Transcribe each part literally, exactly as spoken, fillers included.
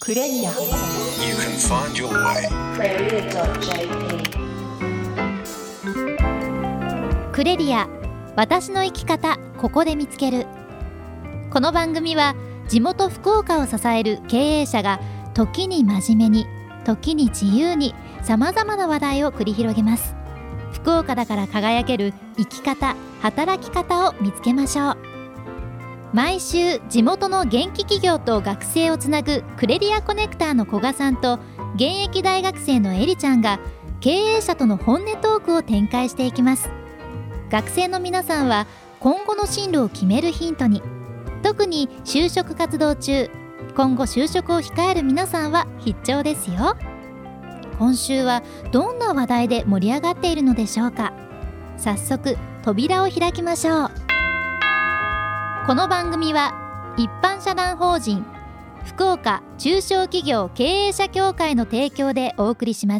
クレリア You can find your way クレリア、私の生き方ここで見つける。この番組は地元福岡を支える経営者が時に真面目に、時に自由にさまざまな話題を繰り広げます。福岡だから輝ける生き方、働き方を見つけましょう。毎週地元の元気企業と学生をつなぐクレリアコネクターの古賀さんと現役大学生のエリちゃんが経営者との本音トークを展開していきます。学生の皆さんは今後の進路を決めるヒントに、特に就職活動中、今後就職を控える皆さんは必聴ですよ。今週はどんな話題で盛り上がっているのでしょうか。早速扉を開きましょう。この番組は一般社団法人福岡中小企業経営者協会の提供でお送りします。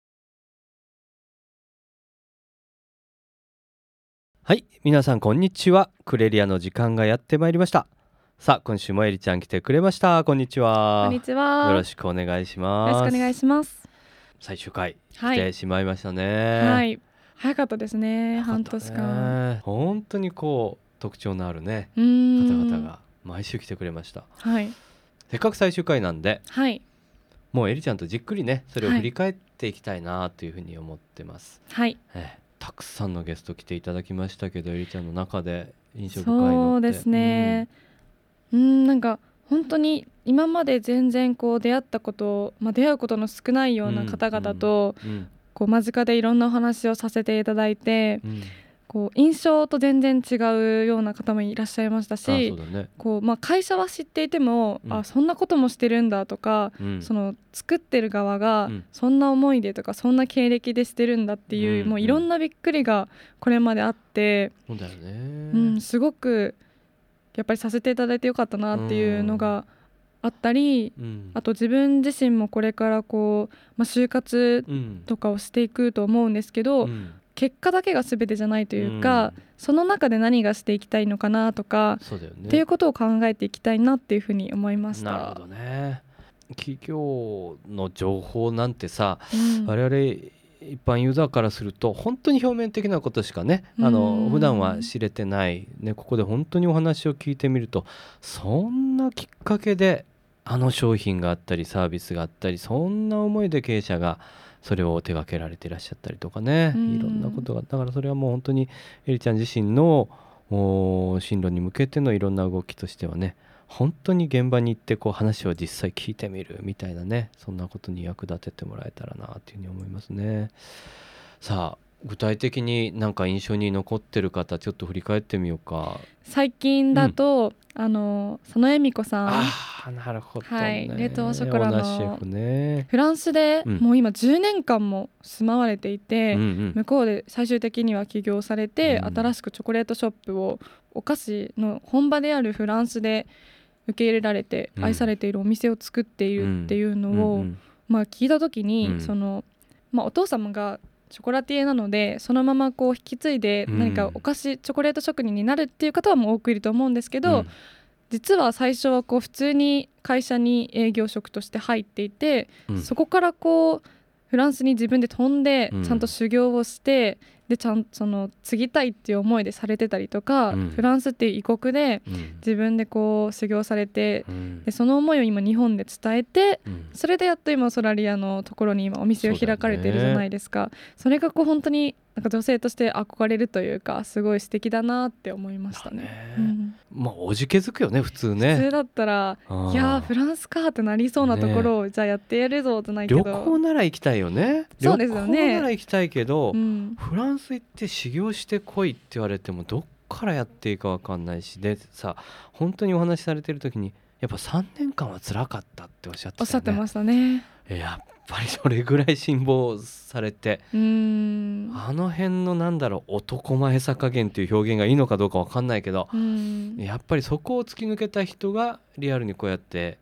はい、皆さんこんにちは。クレリアの時間がやってまいりました。さあ、今週もエリちゃん来てくれました。こんにちは。 こんにちは。 よろしくお願いします。 よろしくお願いします。 最終回来てしまいましたね。 はい、早かったですね。半年間。 本当にこう特徴のあるね方々が毎週来てくれました。 はい。 せっかく最終回なんで、 はい、 もうエリちゃんとじっくりねそれを振り返っていきたいなというふうに思ってます。 はい。 えたくさんのゲスト来ていただきましたけど、エリちゃんの中で印象深いのって。 そうですね、うん、うんなんか本当に今まで全然こう出会ったこと、まあ、出会うことの少ないような方々と、うんうん、こう間近でいろんなお話をさせていただいて、うん、こう印象と全然違うような方もいらっしゃいましたし、 そうだね、 こうまあ、会社は知っていても、うん、あそんなこともしてるんだとか、うん、その作ってる側がそんな思いでとか、そんな経歴でしてるんだっていう、うん、もういろんなびっくりがこれまであって、 そうだよね、 うん、すごくやっぱりさせていただいてよかったなっていうのがあったり、うん、あと自分自身もこれからこう、まあ、就活とかをしていくと思うんですけど、うん、結果だけが全てじゃないというか、うん、その中で何がしていきたいのかなとか、そうだよね、っていうことを考えていきたいなっていうふうに思いました。 なるほどね。企業の情報なんてさ、うん、我々一般ユーザーからすると本当に表面的なことしかね、あの普段は知れてない、ね、ここで本当にお話を聞いてみると、そんなきっかけであの商品があったりサービスがあったり、そんな思いで経営者がそれを手掛けられていらっしゃったりとかね、いろんなことが、だからそれはもう本当にエリちゃん自身の進路に向けてのいろんな動きとしてはね、本当に現場に行ってこう話を実際聞いてみるみたいなね、そんなことに役立ててもらえたらなというふうに思いますね。さあ、具体的になんか印象に残ってる方ちょっと振り返ってみようか。 最近だと、うん、あの佐野恵美子さん、 ああ、なるほどね、 はい、冷凍ショコラのシェフね、 フランスでもう今じゅうねんかんも住まわれていて、うんうん、向こうで最終的には起業されて、うん、新しくチョコレートショップをお菓子の本場であるフランスで受け入れられて愛されているお店を作っているっていうのを、うんうんうん、まあ、聞いた時に、うん、そのまあ、お父様がショコラティエなのでそのままこう引き継いで何かお菓子、うん、チョコレート職人になるっていう方はもう多くいると思うんですけど、うん、実は最初はこう普通に会社に営業職として入っていて、うん、そこからこうフランスに自分で飛んでちゃんと修行をして、うん、でちゃんとその継ぎたいっていう思いでされてたりとか、うん、フランスっていう異国で自分でこう修行されて、うん、でその思いを今日本で伝えて、うん、それでやっと今オーストラリアのところに今お店を開かれているじゃないですか。 そ, それがこう本当になんか女性として憧れるというか、すごい素敵だなって思いました ね, ね、うん、 まあおじけづくよね普通ね。 普通だったらいやフランスかってなりそうなところを、ね、じゃあやってやるぞじゃないけど、 旅行なら行きたいよね。 そうですよね、 旅行なら行きたいけど、うん、フランス行って修行してこいって言われてもどっからやっていいか分かんないし、でさ、本当にお話しされてる時にやっぱさんねんかんは辛かったっておっしゃってたよね。 おっしゃってましたね。 やっぱりそれぐらい辛抱されて、 うーん、 あの辺のなんだろう、男前さ加減っていう表現がいいのかどうか分かんないけど、うん、やっぱりそこを突き抜けた人がリアルにこうやって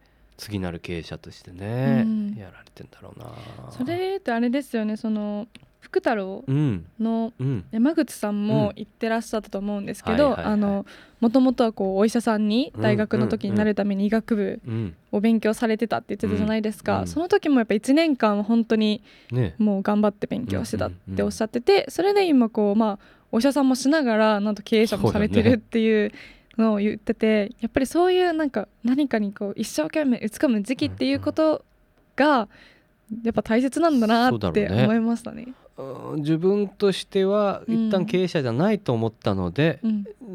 次なる経営者としてね、 うん、 やられてんだろうな。 それってあれですよね、その福太郎の山口さんも言ってらっしゃったと思うんですけど、もともとはこうお医者さんに大学の時になるために医学部を勉強されてたって言ってたじゃないですか、うんうん、その時もやっぱいちねんかんは本当にもう頑張って勉強してたっておっしゃってて、それで今こう、まあ、お医者さんもしながらなんと経営者もされてるっていうのを言ってて、やっぱりそういうなんか何かにこう一生懸命打ち込む時期っていうことがやっぱ大切なんだなって思いましたね。 うん、自分としては一旦経営者じゃないと思ったので、うん、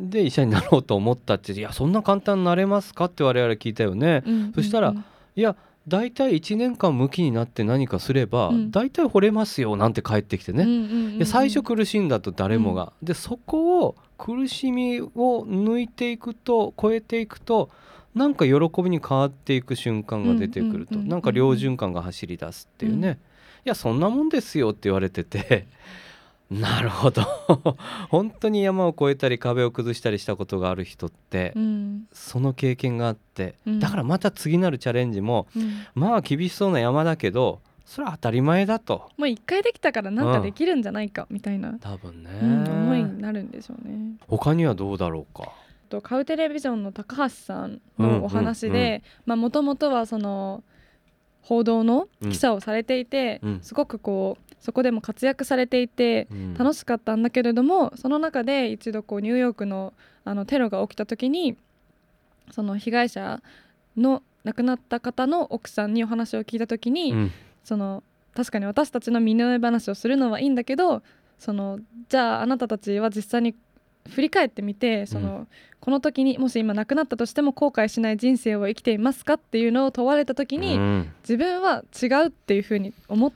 で医者になろうと思ったって、いやそんな簡単になれますかって我々聞いたよね、うんうんうん、そしたらいや大体いちねんかん向きになって何かすれば、うん、大体惚れますよなんて返ってきてね、うんうんうんうん、いや最初苦しいんだと誰もが、うん、でそこを苦しみを抜いていくと超えていくとなんか喜びに変わっていく瞬間が出てくると、うんうんうんうん、なんか良循環が走り出すっていうね、うん、いやそんなもんですよって言われててなるほど本当に山を越えたり壁を崩したりしたことがある人って、うん、その経験があって、うん、だからまた次なるチャレンジも、うん、まあ厳しそうな山だけどそれは当たり前だと、 もう一回できたからなんかできるんじゃないかみたいな、うん、 多分ね、 うん、思いになるんでしょうね。 他にはどうだろうか。 カウテレビジョンの高橋さんのお話でもともとはその報道の記者をされていて、うん、すごくこうそこでも活躍されていて楽しかったんだけれども、うん、その中で一度こうニューヨーク の, あのテロが起きた時にその被害者の亡くなった方の奥さんにお話を聞いた時に、うん、その確かに私たちの身の上話をするのはいいんだけど、そのじゃああなたたちは実際に振り返ってみてその、うん、この時にもし今亡くなったとしても後悔しない人生を生きていますかっていうのを問われた時に、うん、自分は違うっていうふうに思って、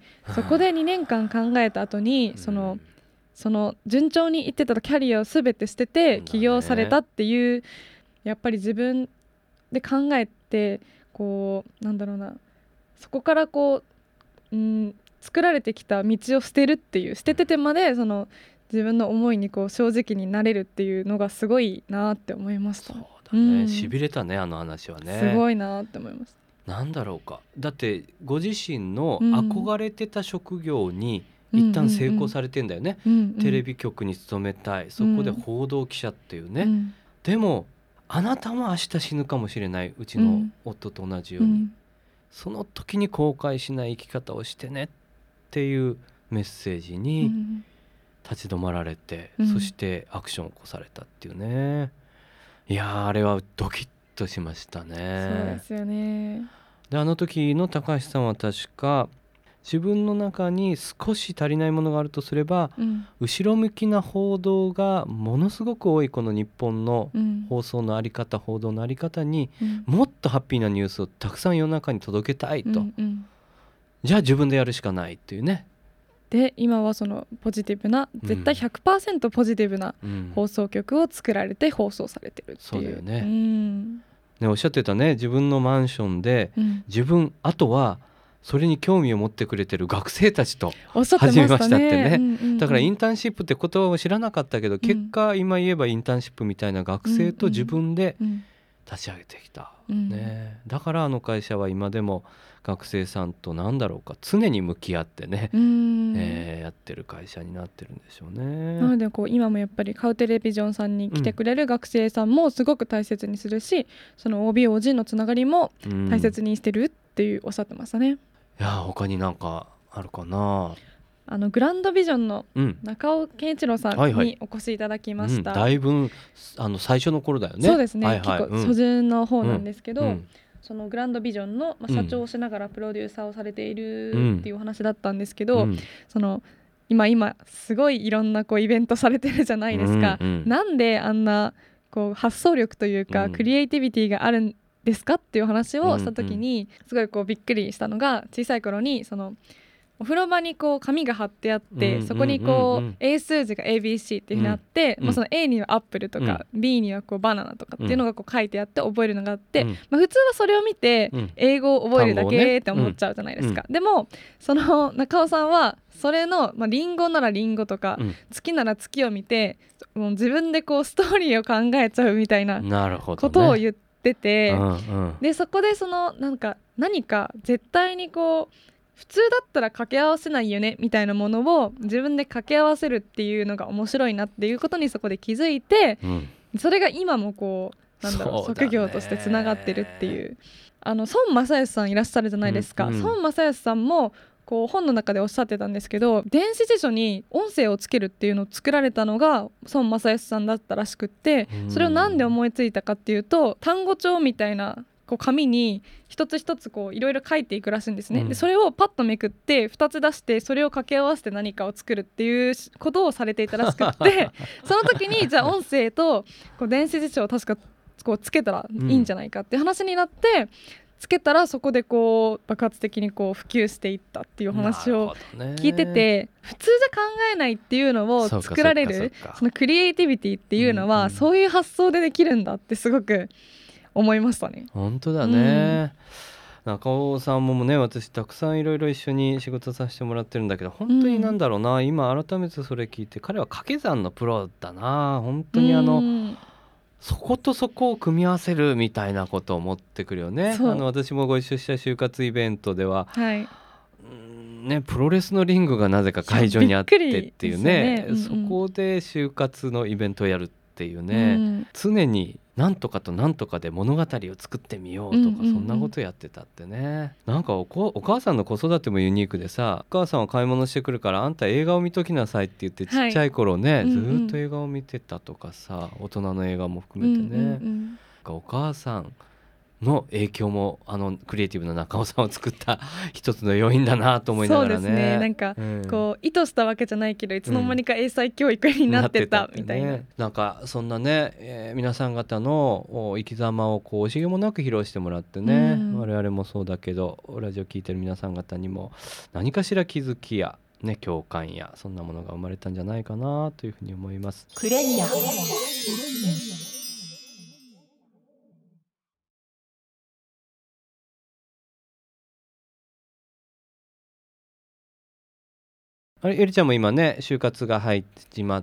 そこでにねんかん考えた後に、うん、そのその順調にいってたキャリアを全て捨てて起業されたっていう、やっぱり自分で考えてこうなんだろうな、そこからこう、うん、作られてきた道を捨てるっていう捨てててまでその自分の思いにこう正直になれるっていうのがすごいなって思いました。 そうだね、しびれたねあの話はね。 すごいなって思います。 なんだろうか、だってご自身の憧れてた職業に一旦成功されてんだよね、うんうんうん、テレビ局に勤めたい、そこで報道記者っていうね、うん、でもあなたも明日死ぬかもしれない、うちの夫と同じように、うん、その時に後悔しない生き方をしてねっていうメッセージに、うん立ち止まられて、うん、そしてアクションを起こされたっていうね。いやあれはドキッとしましたね。 そうですよね。 であの時の高橋さんは確か自分の中に少し足りないものがあるとすれば、うん、後ろ向きな報道がものすごく多いこの日本の放送のあり方、うん、報道のあり方に、うん、もっとハッピーなニュースをたくさん世の中に届けたいと、うんうん、じゃあ自分でやるしかないっていうね。 で今はそのポジティブな絶対 ひゃくパーセント ポジティブな放送局を作られて放送されてるっていう、うん、 そうだよね、うんね、おっしゃってたね、自分のマンションで、うん、自分あとはそれに興味を持ってくれてる学生たちと始めましたってね、うんうんうん、だからインターンシップって言葉を知らなかったけど、うん、結果今言えばインターンシップみたいな学生と自分で立ち上げてきた、うんね、だからあの会社は今でも学生さんと何だろうか常に向き合ってね、うんえー、やってる会社になってるんでしょうね。 なのでこう今もやっぱりカウテレビジョンさんに来てくれる学生さんもすごく大切にするし、うん、その オービーオージー のつながりも大切にしてるっていうおっしゃってましたね、うん、いや他になんかあるかな。 あのグランドビジョンの中尾健一郎さんにお越しいただきました、 はいはいうん、だいぶあの最初の頃だよね。 そうですね、はいはい、結構初旬の方なんですけど、うんうん、そのグランドビジョンの、まあ、社長をしながらプロデューサーをされているっていうお話だったんですけど、うん、その今今すごいいろんなこうイベントされてるじゃないですか、うんうん、なんであんなこう発想力というか、うん、クリエイティビティがあるんですかっていう話をした時に、うんうん、すごいこうびっくりしたのが、小さい頃にそのお風呂場にこう紙が貼ってあって、うん、そこにこう、うん、英数字が エービーシー っていうふうにあって、うんまあ、その A にはアップルとか、うん、B にはこうバナナとかっていうのがこう書いてあって覚えるのがあって、うんまあ、普通はそれを見て英語を覚えるだけって思っちゃうじゃないですか、ねうん、でもその中尾さんはそれの、まあ、リンゴならリンゴとか、うん、月なら月を見てもう自分でこうストーリーを考えちゃうみたいなことを言ってってて、 うんうん、 でそこでそのなんか何か絶対にこう普通だったら掛け合わせないよねみたいなものを自分で掛け合わせるっていうのが面白いなっていうことにそこで気づいて、うん、それが今もこうなんだろう、職業としてつながってるっていう。あの孫正義さんいらっしゃるじゃないですか、うんうん、孫正義さんもこう本の中でおっしゃってたんですけど、電子辞書に音声をつけるっていうのを作られたのが孫正義さんだったらしくって、それをなんで思いついたかっていうと、単語帳みたいなこう紙に一つ一ついろいろ書いていくらしいんですね、うん、でそれをパッとめくってふたつ出してそれを掛け合わせて何かを作るっていうことをされていたらしくってその時にじゃあ音声とこう電子辞書を確かこうつけたらいいんじゃないかっていう話になって、うん、つけたらそこでこう爆発的にこう普及していったっていう話を聞いてて、普通じゃ考えないっていうのを作られる そ, そのクリエイティビティっていうのは、うんうん、そういう発想でできるんだってすごく思いましたね。 本当だね、うん、中尾さんもね、私たくさんいろいろ一緒に仕事させてもらってるんだけど、本当になんだろうな、うん、今改めてそれ聞いて、彼は掛け算のプロだな。本当にあの、うん、そことそこを組み合わせるみたいなことを持ってくるよね。あの私もご一緒した就活イベントでは、はい、うんね、プロレスのリングがなぜか会場にあってっていうね、うんうん、そこで就活のイベントをやるっていうね、うん、常になんとかとなんとかで物語を作ってみようとか、うんうんうん、そんなことやってたってね。なんか お, お母さんの子育てもユニークでさ、お母さんは買い物してくるからあんた映画を見ときなさいって言って、ちっちゃい頃ね、はい、ずっと映画を見てたとかさ、うんうん、大人の映画も含めてね、うんうんうん、お母さんの影響もあのクリエイティブな中尾さんを作った一つの要因だなと思いながらね。 そうですね、なんか、うん、こう意図したわけじゃないけどいつの間にか英才教育になってたみたいな、うん、なってたってね。 なんかそんなね、えー、皆さん方の生き様をこう惜しげもなく披露してもらってね、うん、我々もそうだけどラジオ聞いてる皆さん方にも何かしら気づきや、ね、共感やそんなものが生まれたんじゃないかなというふうに思います。クレリアあれエリちゃんも今ね就活が入ってしまって、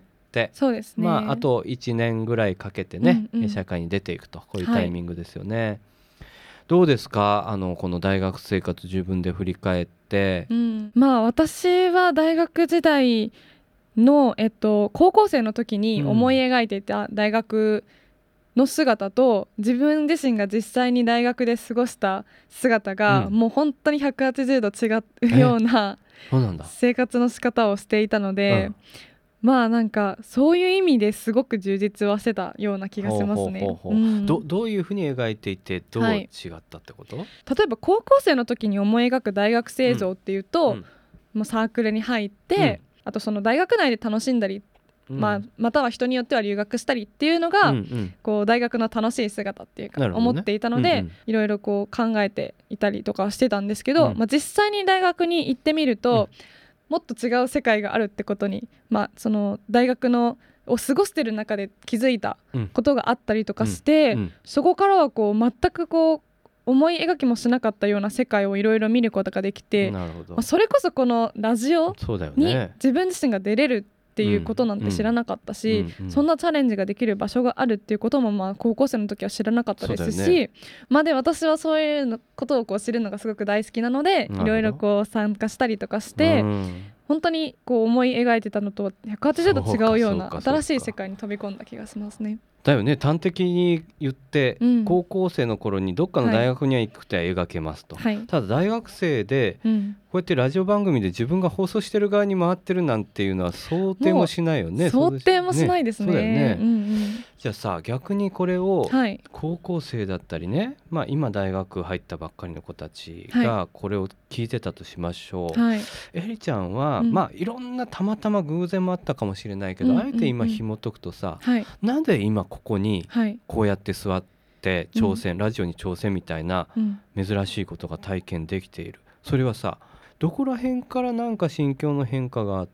そうですね、 まあ、あといちねんぐらいかけてね、うんうん、社会に出ていくと、こういうタイミングですよね、はい、どうですか、あのこの大学生活自分で振り返って、 うん、まあ私は大学時代の、えっと、高校生の時に思い描いていた大学の姿と、うん、自分自身が実際に大学で過ごした姿が、うん、もう本当にひゃくはちじゅうど違うようなそうなんだ生活の仕方をしていたので、うん、まあなんかそういう意味ですごく充実はしてたような気がしますね。 ど, どういうふうに描いていてどう違ったってこと、はい、 例えば高校生の時に思い描く大学生像っていうと、うん、もうサークルに入って、うん、あとその大学内で楽しんだり、うんまあ、または人によっては留学したりっていうのが、うんうん、こう大学の楽しい姿っていうか思っていたので、ねうんうん、いろいろこう考えていたりとかしてたんですけど、うんまあ、実際に大学に行ってみると、うん、もっと違う世界があるってことに、まあ、その大学のを過ごしてる中で気づいたことがあったりとかして、うんうん、そこからはこう全くこう思い描きもしなかったような世界をいろいろ見ることができて、なるほど、まあ、それこそこのラジオに自分自身が出れるっていうことなんて知らなかったし、うんうん、そんなチャレンジができる場所があるっていうこともまあ高校生の時は知らなかったですし、ね、まあ、で私はそういうことをこう知るのがすごく大好きなのでいろいろこう参加したりとかして、うん、本当にこう思い描いてたのとひゃくはちじゅうど違うような新しい世界に飛び込んだ気がしますね。 だよね、端的に言って、うん、高校生の頃にどっかの大学には行くとは描けますと、はい、ただ大学生で、うん、こうやってラジオ番組で自分が放送してる側に回ってるなんていうのは想定もしないよね。 想定もしないですね。 そうだよね、 うんうん、 じゃあさ、逆にこれを高校生だったりね、はいまあ、今大学入ったばっかりの子たちがこれを聞いてたとしましょう、はい、エリちゃんは、うんまあ、いろんなたまたま偶然もあったかもしれないけど、うんうんうん、あえて今紐解くとさ、はい、なんで今ここにこうやって座って挑戦、うん、ラジオに挑戦みたいな珍しいことが体験できている、それはさどこら辺からなんか心境の変化があって、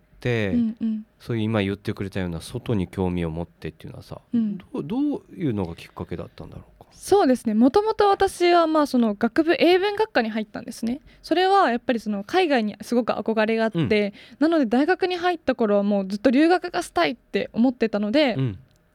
うんうん、そういう今言ってくれたような外に興味を持ってっていうのはさ、うん、ど, うどういうのがきっかけだったんだろうか。 そうですね、もともと私はまあその学部英文学科に入ったんですね。それはやっぱりその海外にすごく憧れがあって、うん、なので大学に入った頃はもうずっと留学がしたいって思ってたので、うん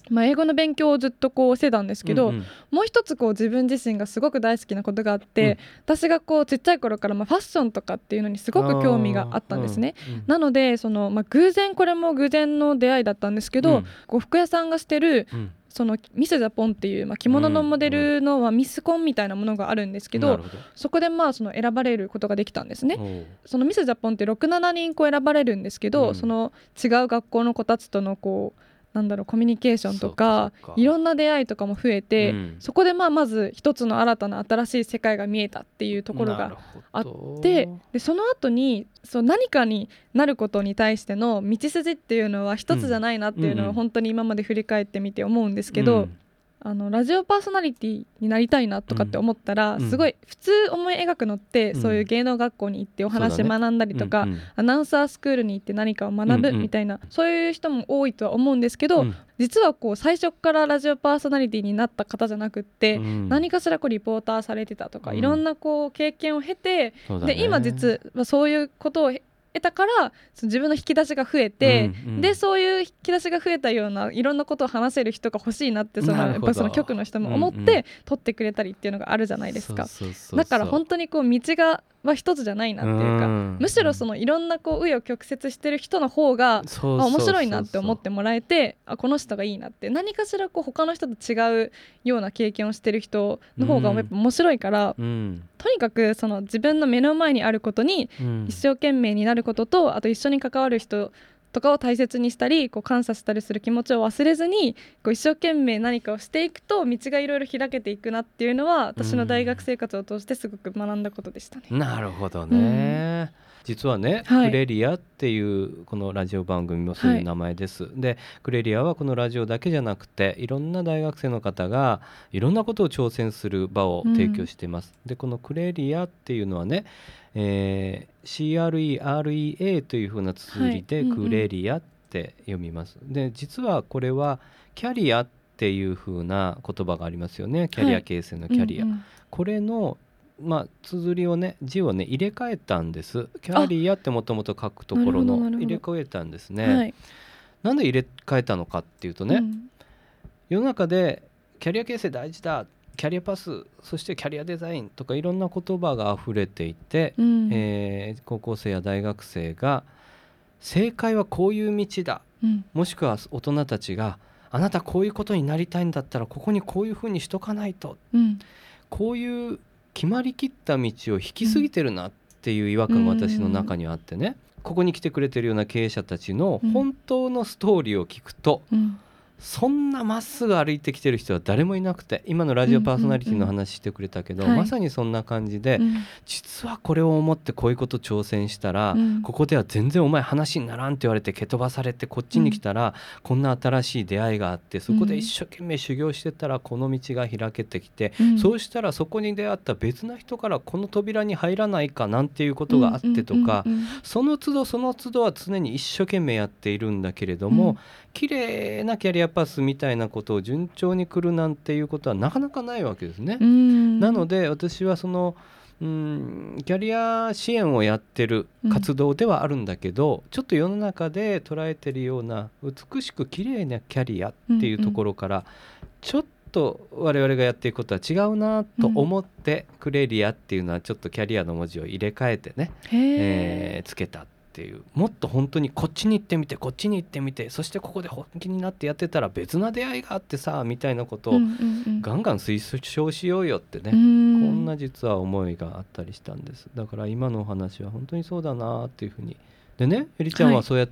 まあ、英語の勉強をずっとこうしてたんですけど、 うんうん、 もう一つこう自分自身がすごく大好きなことがあって、うん、私がこうちっちゃい頃からまあファッションとかっていうのにすごく興味があったんですね、うんうん、なのでその、まあ、偶然これも偶然の出会いだったんですけど、うん、こう服屋さんがしてる、うんそのミス・ジャポンっていう、まあ、着物のモデルの、まあ、ミスコンみたいなものがあるんですけど、うんうん、そこでまあその選ばれることができたんですね。そのミス・ジャポンってろく、ななにんこう選ばれるんですけど、うん、その違う学校の子たちとのこうなんだろうコミュニケーションと か, かいろんな出会いとかも増えて、うん、そこでまあまず一つの新たな新しい世界が見えたっていうところがあってでその後にそう何かになることに対しての道筋っていうのは一つじゃないなっていうのは本当に今まで振り返ってみて思うんですけど、うんあのラジオパーソナリティになりたいなとかって思ったら、うん、すごい普通思い描くのって、うん、そういう芸能学校に行ってお話学んだりとか、ねうんうん、アナウンサースクールに行って何かを学ぶみたいな、うんうん、そういう人も多いとは思うんですけど、うん、実はこう最初からラジオパーソナリティになった方じゃなくって、うん、何かしらこうリポーターされてたとか、うん、いろんなこう経験を経て、で今実はそういうことを得たから自分の引き出しが増えて、うんうん、でそういう引き出しが増えたようないろんなことを話せる人が欲しいなってそのやっぱその局の人も思って、うんうん、取ってくれたりっていうのがあるじゃないですか。そうそうそうそうだから本当にこう道がは一つじゃないなっていうか、うん、むしろそのいろんなこう紆余曲折してる人の方が、まあ、面白いなって思ってもらえてあこの人がいいなって何かしらこう他の人と違うような経験をしてる人の方がやっぱ面白いから、うん、とにかくその自分の目の前にあることに一生懸命になることと、あと一緒に関わる人とかを大切にしたりこう感謝したりする気持ちを忘れずにこう一生懸命何かをしていくと道がいろいろ開けていくなっていうのは私の大学生活を通してすごく学んだことでしたね、 うん、なるほどね、うん、実はね、はい、クレリアっていうこのラジオ番組もそういう名前です、はい、でクレリアはこのラジオだけじゃなくていろんな大学生の方がいろんなことを挑戦する場を提供しています、うん、でこのクレリアっていうのはねえー、シーアールイーアールイーエー というふうな綴りで、はいうんうん、クレリアって読みます。で実はこれはキャリアっていうふうな言葉がありますよね。キャリア形成のキャリア、はいうんうん、これのまあ綴りをね字をね入れ替えたんです。キャリアってもともと書くところの入れ替えたんですね、はい、なんで入れ替えたのかっていうとね、うん、世の中でキャリア形成大事だ、キャリアパス、そしてキャリアデザインとかいろんな言葉があふれていて、うんえー、高校生や大学生が正解はこういう道だ、うん、もしくは大人たちがあなたこういうことになりたいんだったらここにこういうふうにしとかないと、うん、こういう決まりきった道を引きすぎてるなっていう違和感が私の中にはあってね、うん、ここに来てくれてるような経営者たちの本当のストーリーを聞くと、うんそんなまっすぐ歩いてきてる人は誰もいなくて、今のラジオパーソナリティの話してくれたけど、うんうんうん、まさにそんな感じで、はい、実はこれを思ってこういうこと挑戦したら、うん、ここでは全然お前話にならんって言われて蹴飛ばされてこっちに来たら、うん、こんな新しい出会いがあってそこで一生懸命修行してたらこの道が開けてきて、うん、そうしたらそこに出会った別な人からこの扉に入らないかなんていうことがあってとか、うんうんうんうん、その都度その都度は常に一生懸命やっているんだけれども、うん綺麗なキャリアパスみたいなことを順調に来るなんていうことはなかなかないわけですね。うんなので私はそのうんキャリア支援をやってる活動ではあるんだけど、うん、ちょっと世の中で捉えてるような美しく綺麗なキャリアっていうところから、うんうん、ちょっと我々がやっていくことは違うなと思って、うん、クレリアっていうのはちょっとキャリアの文字を入れ替えてね、えー、つけたっていう、もっと本当にこっちに行ってみてこっちに行ってみてそしてここで本気になってやってたら別な出会いがあってさみたいなことをガンガン推奨しようよってね、うんうんうん、こんな実は思いがあったりしたんです。だから今のお話は本当にそうだなっていうふうにでね、えりちゃんはそうやって、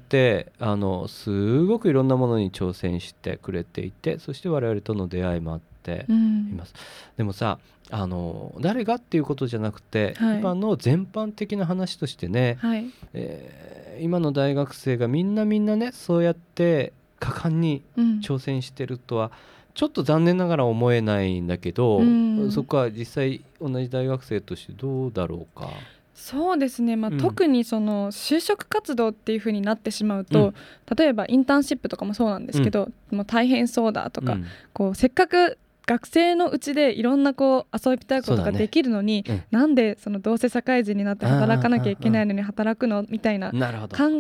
はい、あのすごくいろんなものに挑戦してくれていて、そして我々との出会いもあっています、うん、でもさあの誰がっていうことじゃなくて、はい、今の全般的な話としてね、はいえー、今の大学生がみんなみんなねそうやって果敢に挑戦してるとは、うん、ちょっと残念ながら思えないんだけど、うん、そこは実際同じ大学生としてどうだろうか。 そうですね、まあうん、特にその就職活動っていう風になってしまうと、うん、例えばインターンシップとかもそうなんですけど、うん、もう大変そうだとか、うん、こうせっかく学生のうちでいろんなこう遊びたいことができるのに、ねうん、なんでそのどうせ社会人になって働かなきゃいけないのに働くのみたいな考え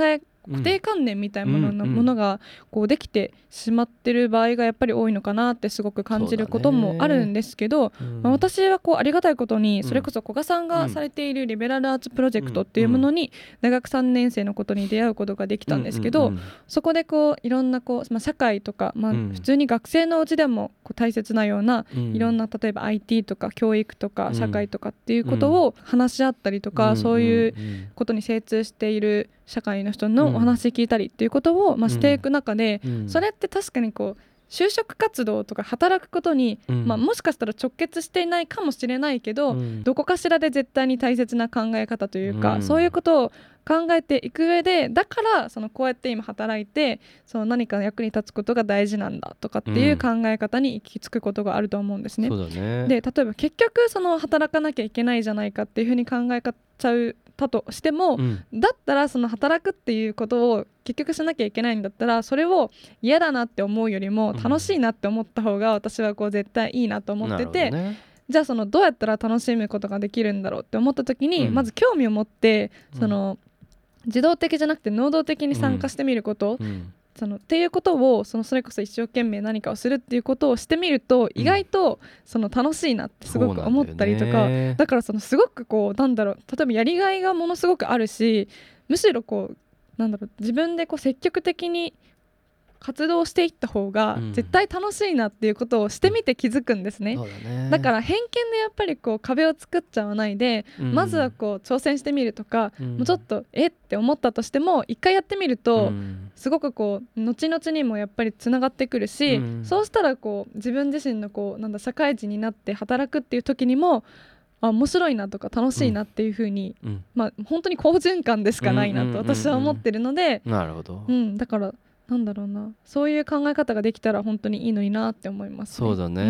固定観念みたいなもの,、 うんうん、 ものがこうできてしまってる場合がやっぱり多いのかなってすごく感じることもあるんですけど、 うんまあ、私はこうありがたいことにそれこそ古賀さんがされているリベラルアーツプロジェクトっていうものに大学さんねん生のことに出会うことができたんですけど、 うんうんうん、 そこでこういろんなこう、まあ、社会とか、まあ、普通に学生のうちでもこう大切なような、うん、いろんな例えば アイティー とか教育とか社会とかっていうことを話し合ったりとか、うん、そういうことに精通している社会の人のお話聞いたりっていうことを、まあ、していく中で、うん、それって確かにこう就職活動とか働くことに、うんまあ、もしかしたら直結していないかもしれないけど、うん、どこかしらで絶対に大切な考え方というか、うん、そういうことを考えていく上でだからそのこうやって今働いてその何か役に立つことが大事なんだとかっていう考え方に行き着くことがあると思うんですね。 うん、そうだね。 で例えば結局その働かなきゃいけないじゃないかっていうふうに考えちゃうたとしても、うん、だったらその働くっていうことを結局しなきゃいけないんだったらそれを嫌だなって思うよりも楽しいなって思った方が私はこう絶対いいなと思ってて、うんね、じゃあそのどうやったら楽しむことができるんだろうって思った時に、うん、まず興味を持ってその、うん、自動的じゃなくて能動的に参加してみること、うんうんそのっていうことをそのそれこそ一生懸命何かをするっていうことをしてみると意外とその楽しいなってすごく思ったりとか、うん、だ, だからそのすごくこうなんだろう例えばやりがいがものすごくあるしむしろこうなんだろう自分でこう積極的に活動していった方が絶対楽しいなっていうことをしてみて気づくんですね、うんそうだね。だから偏見でやっぱりこう壁を作っちゃわないで、うん、まずはこう挑戦してみるとか、うん、もうちょっとえって思ったとしても一回やってみると、うん、すごくこう後々にもやっぱりつながってくるし、うん、そうしたらこう自分自身のこうなんだ社会人になって働くっていう時にもあ面白いなとか楽しいなっていう風に、うんまあ、本当に好循環でしかないなと私は思ってるので、 うんうんうんうん、なるほど、 うん、だからなんだろうなそういう考え方ができたら本当にいいのになって思いますね。 そうだね、うん、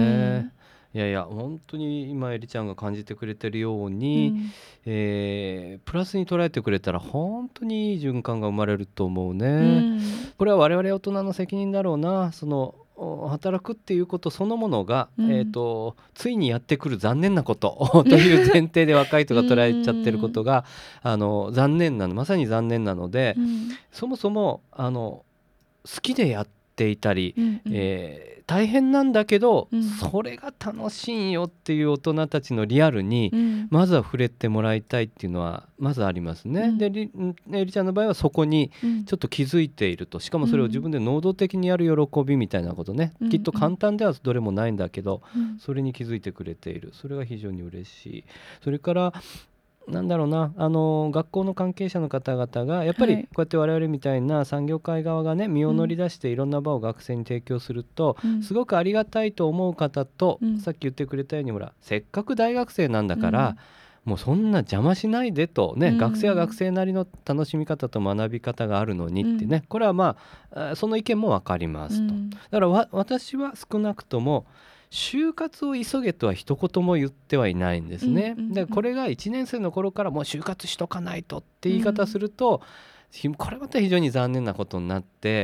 いやいや本当に今エリちゃんが感じてくれてるように、うんえー、プラスに捉えてくれたら本当にいい循環が生まれると思うね、うん、これは我々大人の責任だろうな。その働くっていうことそのものが、うんえー、とついにやってくる残念なことという前提で若い人が捉えちゃってることがあの残念なのまさに残念なので、うん、そもそもあの好きでやっていたり、うんうんえー、大変なんだけど、うん、それが楽しいんよっていう大人たちのリアルに、うん、まずは触れてもらいたいっていうのはまずありますね、うん、でりえりちゃんの場合はそこにちょっと気づいているとしかもそれを自分で能動的にやる喜びみたいなことね、うん、きっと簡単ではどれもないんだけど、うん、それに気づいてくれている。それが非常に嬉しい。それからなんだろうなあの学校の関係者の方々がやっぱりこうやって我々みたいな産業界側がね身を乗り出していろんな場を学生に提供すると、うん、すごくありがたいと思う方と、うん、さっき言ってくれたようにほらせっかく大学生なんだから、うん、もうそんな邪魔しないでとね、うん、学生は学生なりの楽しみ方と学び方があるのにってね、うん、これはまあその意見も分かりますと、うん、だからわ私は少なくとも就活を急げとは一言も言ってはいないんですね、うんうんうん、でこれがいちねん生の頃からもう就活しとかないとって言い方すると、うん、これまた非常に残念なことになって、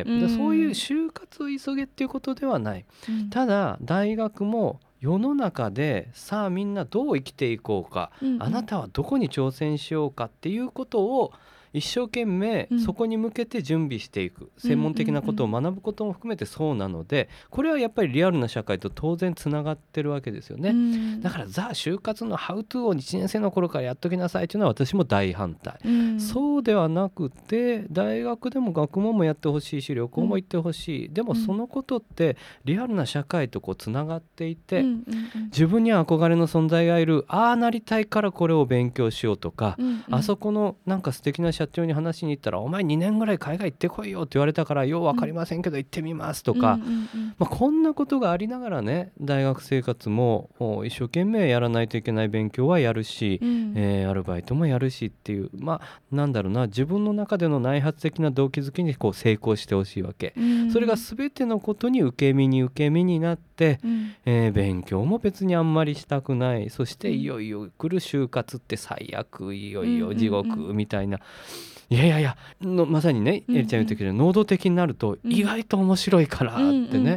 うん、でそういう就活を急げっていうことではない、うん、ただ大学も世の中でさあみんなどう生きていこうか、うんうん、あなたはどこに挑戦しようかっていうことを一生懸命そこに向けて準備していく、うん、専門的なことを学ぶことも含めてそうなのでこれはやっぱりリアルな社会と当然つながってるわけですよね、うん、だからザ就活のハウトゥーをいちねん生の頃からやっときなさいというのは私も大反対、うん、そうではなくて大学でも学問もやってほしいし旅行も行ってほしい、うん、でもそのことってリアルな社会とこうつながっていて、うんうんうん、自分には憧れの存在がいるああなりたいからこれを勉強しようとか、うんうん、あそこのなんか素敵な社長に話しに行ったらお前にねんぐらい海外行ってこいよって言われたからよう分かりませんけど行ってみますとか、うんうんうんうんまあ、こんなことがありながらね大学生活も一生懸命やらないといけない勉強はやるし、うんえー、アルバイトもやるしっていうまあなんだろうな自分の中での内発的な動機づけにこう成功してほしいわけ、うん、それが全てのことに受け身に受け身になって、うんえー、勉強も別にあんまりしたくない。そしていよいよ来る就活って最悪いよいよ地獄みたいな、うんうんうんいやいやいやのまさにね、うんうん、エリちゃん言ってくれる能動的になると意外と面白いからってね、うんうんうんうん、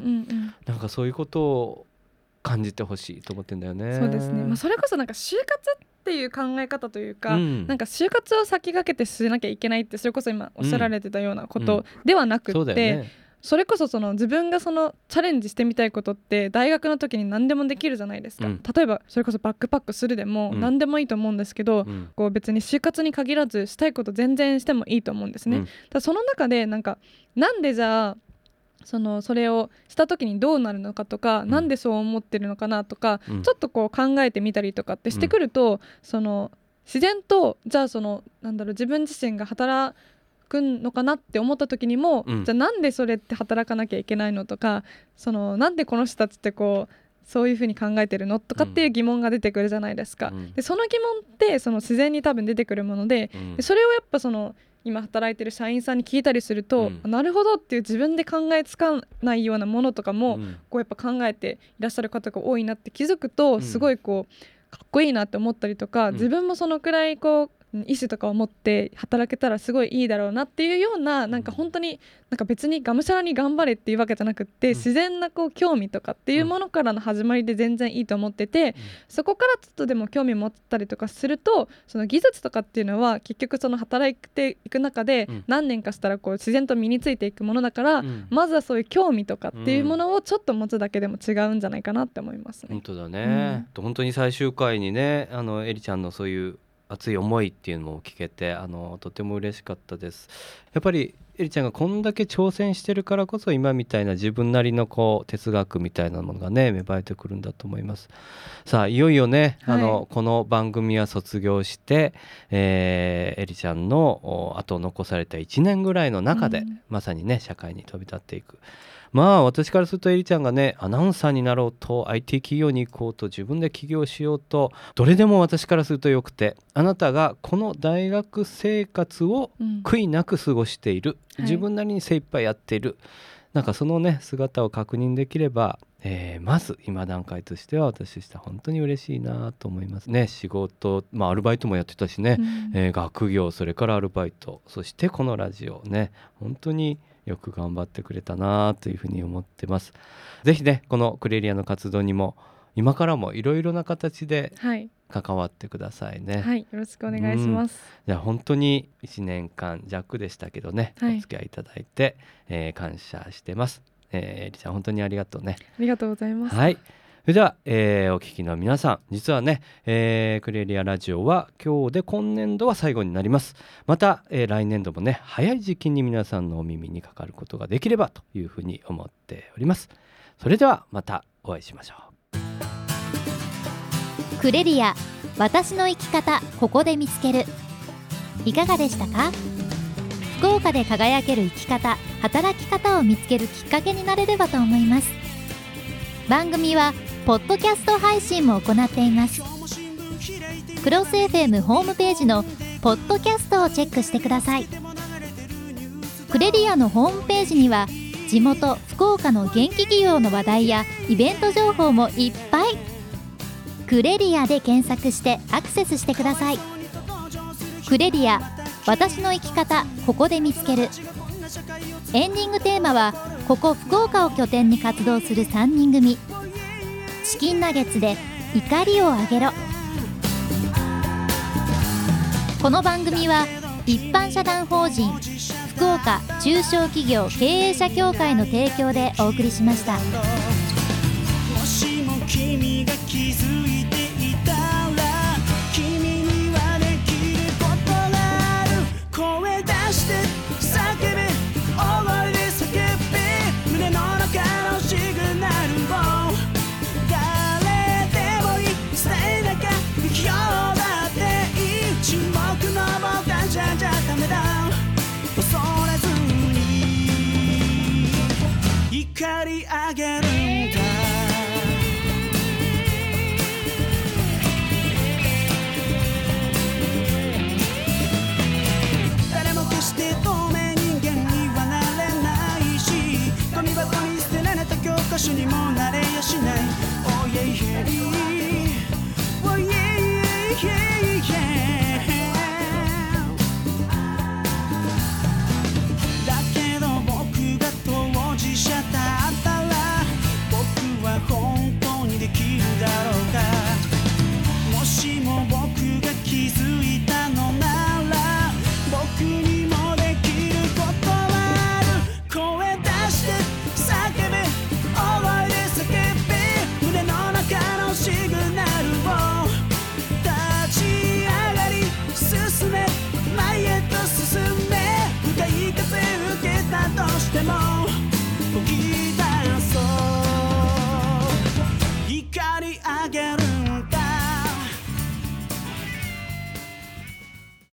なんかそういうことを感じてほしいと思ってんだよね。 そうですね、まあ、それこそなんか就活っっていう考え方というか、 うん、 なんか就活を先駆けてしなきゃいけないってそれこそ今おっしゃられてたようなことではなくって、うんうん そうだよね、それこそその自分がそのチャレンジしてみたいことって大学の時に何でもできるじゃないですか、うん、例えばそれこそバックパックするでも何でもいいと思うんですけど、うん、こう別に就活に限らずしたいこと全然してもいいと思うんですね、うん、ただその中でなんかなんでじゃあそのそれをした時にどうなるのかとか、うん、なんでそう思ってるのかなとか、うん、ちょっとこう考えてみたりとかってしてくると、うん、その自然とじゃあそのなんだろう自分自身が働くのかなって思った時にも、うん、じゃあなんでそれって働かなきゃいけないのとか、そのなんでこの人たちってこうそういう風に考えてるのとかっていう疑問が出てくるじゃないですか、うん、でその疑問ってその自然に多分出てくるもの で,、うん、でそれをやっぱその今働いてる社員さんに聞いたりすると、うん、なるほどっていう自分で考えつかないようなものとかも、うん、こうやっぱ考えていらっしゃる方が多いなって気づくと、うん、すごいこうかっこいいなって思ったりとか、うん、自分もそのくらいこう意思とかを持って働けたらすごいいいだろうなっていうような、なんか本当になんか別にがむしゃらに頑張れっていうわけじゃなくって、うん、自然なこう興味とかっていうものからの始まりで全然いいと思ってて、うん、そこからちょっとでも興味持ったりとかすると、その技術とかっていうのは結局その働いていく中で何年かしたらこう自然と身についていくものだから、うん、まずはそういう興味とかっていうものをちょっと持つだけでも違うんじゃないかなって思いますね。 本当だね、うん、本当に最終回にね、あのエリちゃんのそういう熱い思いっていうのも聞けて、あのとても嬉しかったです。やっぱりエリちゃんがこんだけ挑戦してるからこそ今みたいな自分なりのこう哲学みたいなものがね芽生えてくるんだと思います。さあいよいよね、はい、あのこの番組は卒業して、えー、エリちゃんのあと残されたいちねんぐらいの中で、うん、まさにね社会に飛び立っていく。まあ私からするとエリちゃんがねアナウンサーになろうと アイティー 企業に行こうと自分で起業しようとどれでも私からするとよくて、あなたがこの大学生活を悔いなく過ごしている、うん、自分なりに精一杯やっている、はい、なんかそのね姿を確認できれば、えー、まず今段階としては私としては本当に嬉しいなと思いますね。仕事、まあアルバイトもやってたしね、うんえー、学業、それからアルバイト、そしてこのラジオね、本当によく頑張ってくれたなというふうに思ってます。ぜひねこのクレリアの活動にも今からもいろいろな形で関わってくださいね。 はい、はい、よろしくお願いします。 じゃあ本当にいちねんかん弱でしたけどね、はい、お付き合いいただいて、えー、感謝してます。えー、エリちゃん本当にありがとうね。 ありがとうございます。 はい、それでは、えー、お聞きの皆さん、実はね、えー、クレリアラジオは今日で今年度は最後になります。また、えー、来年度もね早い時期に皆さんのお耳にかかることができればというふうに思っております。それではまたお会いしましょう。クレリア、私の生き方ここで見つける、いかがでしたか？福岡で輝ける生き方、働き方を見つけるきっかけになれればと思います。番組はポッドキャスト配信も行っています。クロス エフエム ホームページのポッドキャストをチェックしてください。クレリアのホームページには地元福岡の元気企業の話題やイベント情報もいっぱい。クレリアで検索してアクセスしてください。クレリア、私の生き方ここで見つける。エンディングテーマはここ福岡を拠点に活動するさんにん組、チキンナゲッツで怒りをあげろ。この番組は一般社団法人福岡中小企業経営者協会の提供でお送りしました。もしも君が気づいていたら、君にはできることがある。声出して叫べ、大声で叫べ、胸の中のシグナルを誰でもいい、伝えなきゃ不器用だっていい。沈黙のボタンじゃじゃダメだ、恐れずに怒り上げる。